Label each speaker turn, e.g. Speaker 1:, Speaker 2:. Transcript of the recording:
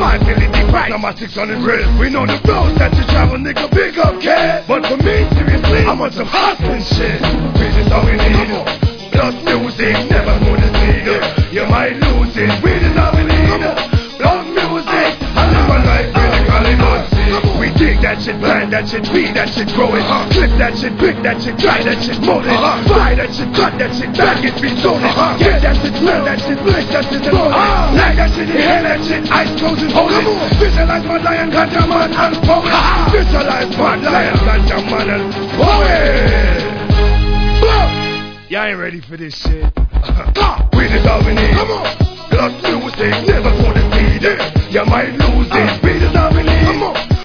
Speaker 1: 5 million deep right. Now my 600 real. We know the roads that you travel, nigga, big up kid. But for me, seriously, I want some hustling shit. This is all we need. Plus music, never gonna see it. You might lose it, we is all we need. Plus music, I live my life really good. We dig that shit, plant that shit, feed that shit, grow it. Clip that shit, pick that shit, dry that shit, mold it. Buy that shit, cut that shit, bag it, be sold it. Get that shit, smell that shit, lick that shit, and roll it. Like that shit, inhale that shit, eyes closed and hold it. Visualize my lion, ganja man, and poet. Visualize my lion, ganja man, and poet. Y'all ain't ready for this shit. We just all we need. Plus music, never gonna see it. You might lose it. We just all we need.